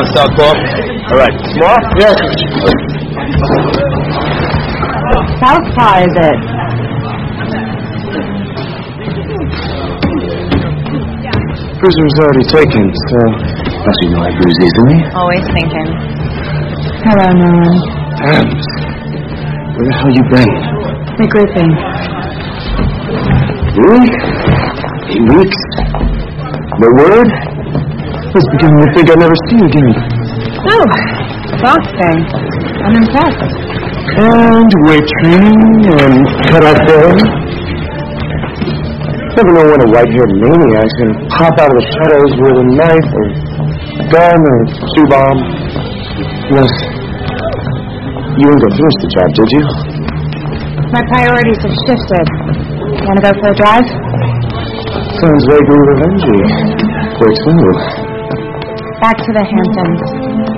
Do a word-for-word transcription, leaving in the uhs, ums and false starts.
job, Southpaw. All right. Small? Yes. Southpaw, is it? Prisoner's already taken, so... As you know, I bruise easily. Always thinking. Hello, Nolan. Tams. Where the hell you been? Regrouping. Really? Eight weeks? No word? I was beginning to think I'd never see you again. Oh, boss thing. I'm impressed. And weight training and cut off bone. Never know when a white-haired maniac's gonna pop out of the shadows with a knife or a gun or a shoe bomb. Yes. You didn't go finish the job, did you? My priorities have shifted. Wanna go for a drive? Sounds vaguely revengey. Where to? Back to the Hamptons.